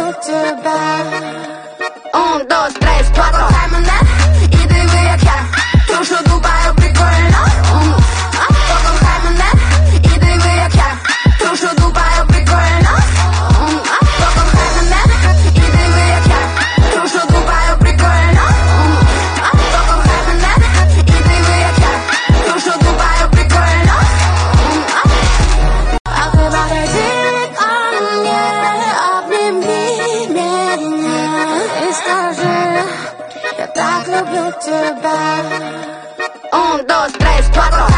люблю тебя. 1, 2, 3, 4. Кохай мене і диви, як я трушу Дубаю, прикольно. Покохай мене і диви, як я трушу Дубаю, прикольно. Покохай мене і диви, як я трушу Дубаю, прикольно. Покохай мене і диви, як я трушу Дубаю, прикольно. А хіба не тільки мені, обніми мене і скажи, я так люблю тебя. 1, 2, 3, 4.